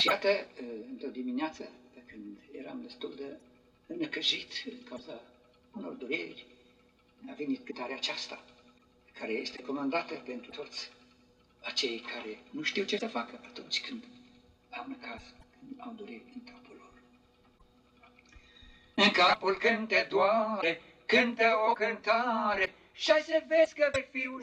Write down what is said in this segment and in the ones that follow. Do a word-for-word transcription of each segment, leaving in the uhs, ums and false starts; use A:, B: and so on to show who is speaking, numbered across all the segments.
A: Și iată, într-o dimineață, pe când eram destul de necăjit din cauza unor dureri, a venit cântarea aceasta, care este comandată pentru toți acei care nu știu ce să facă atunci când au necaz, când au dureri în capul lor. În capul când te doare, cântă o cântare și-ai să vezi că vei fi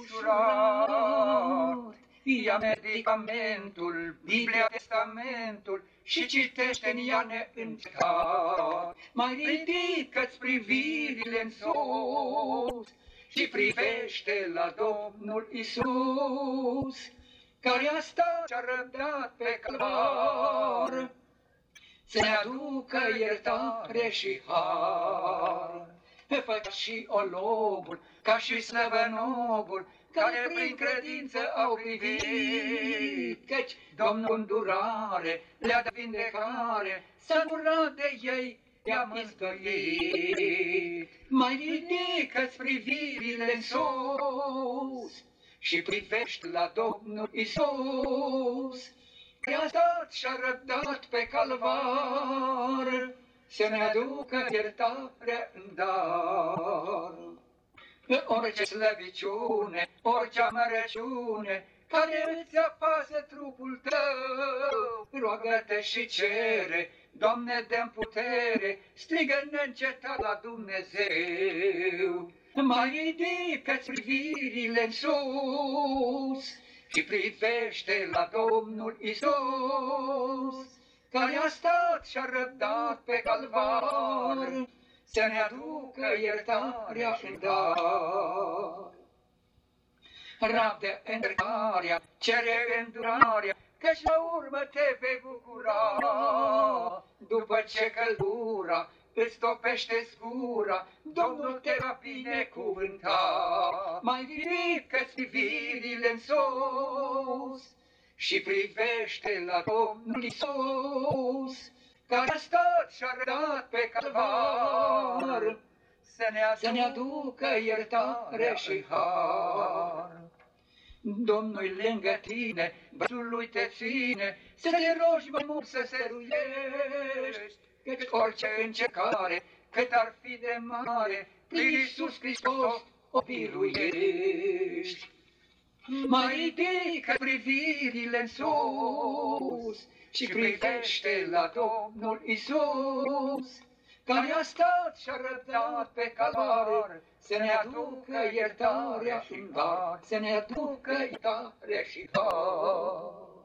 A: ușurat. Ia medicamentul, Biblia, Testamentul și citește în ea neîncetat. Mai ridică-ți privirile în sus și privește la Domnul Iisus, care a stat și-a răbdat pe calvar, să ne aducă iertare și har. Fă ca și ologul, ca și slăvănogul, care prin credință au privit, căci Domnul îndurare le-a dat vindecare, s-a îndurat de ei, i-a mântuit. Mai ridică-ți privirile în sus și privești la Domnul Iisus, care a stat și-a răbdat pe calvar, să ne aducă iertarea în dar. Orice slăbiciune, orice amărăciune, care îți apasă trupul tău, roagă-te și cere, Doamne, dă-mi putere, strigă neîncetat la Dumnezeu. Mai ridică-ți privirile în sus și privește la Domnul Iisus, care a stat și-a răbdat pe calvar, să ne aducă iertarea în dar. Rabdă încercarea, cere îndurarea, căci la urmă te vei bucura. După ce căldura îți topește gura, Domnul te va binecuvânta. Mai ridică-ți privirile în sus și privește la Domnul Iisus, care a stat și-a răbdat pe calvar, să ne, să ne aducă iertare și har. Domnul lângă tine, brațul lui te ține, să te rogi mai mult să se ruiești, căci orice încercare, cât ar fi de mare, prin Iisus Hristos o biruiești. Mai ridică privirile în sus și privește la Domnul Iisus, care a stat și-a răbdat pe calvar, să ne aducă iertarea și har, să ne aducă iertarea și har.